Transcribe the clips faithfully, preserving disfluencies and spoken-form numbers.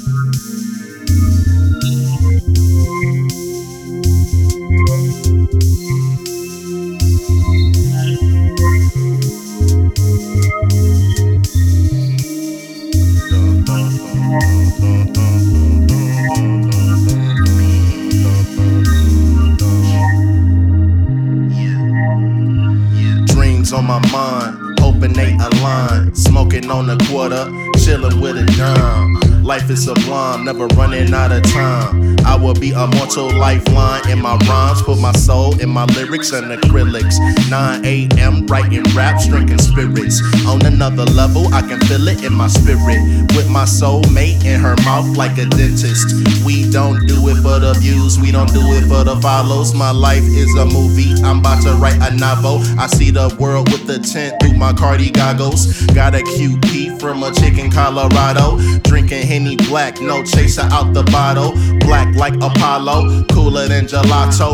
Dreams on my mind, hoping they align. Smoking on a quarter, chilling with a dime. Life is sublime, never running out of time. I will be a mortal lifeline in my rhymes. Put my soul in my lyrics and acrylics. nine A M writing raps, drinking spirits. On another level, I can feel it in my spirit. With my soulmate in her mouth like a dentist. We don't do it for the views, we don't do it for the follows. My life is a movie, I'm about to write a novel. I see the world with the tint through my Cardi goggles. Got a Q P from a chick in Colorado. Drinking Henny Black, no chaser out the bottle. Black like Apollo, cooler than gelato.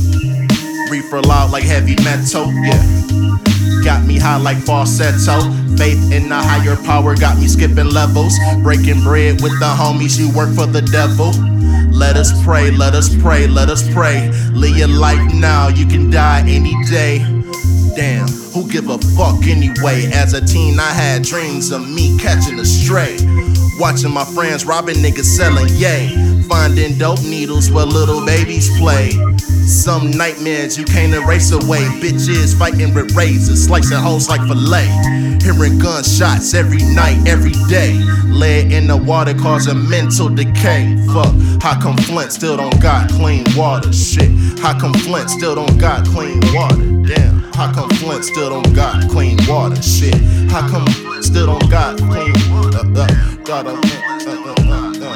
uh. Reefer loud like heavy metal, yeah. Got me high like falsetto. Faith in a higher power got me skipping levels. Breaking bread with the homies, you work for the devil. Let us pray, let us pray, let us pray. Live your life now, you can die any day. Damn, who give a fuck anyway? As a teen I had dreams of me catching a stray. Watching my friends robbing niggas selling, yay. Finding dope needles where little babies play. Some nightmares you can't erase away. Bitches fighting with razors, slicing hoes like filet. Hearing gunshots every night, every day. Lead in the water causing mental decay. Fuck, how come Flint still don't got clean water? Shit, how come Flint still don't got clean water? Damn, how come Flint still don't got clean water? Shit, how come still don't got clean water? Uh, uh, gotta, uh, uh, uh, uh, uh,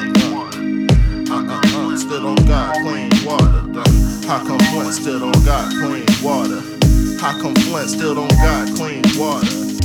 uh, uh, uh, still don't got clean water. Uh, how come Flint still don't got clean water? How come Flint still don't got clean water?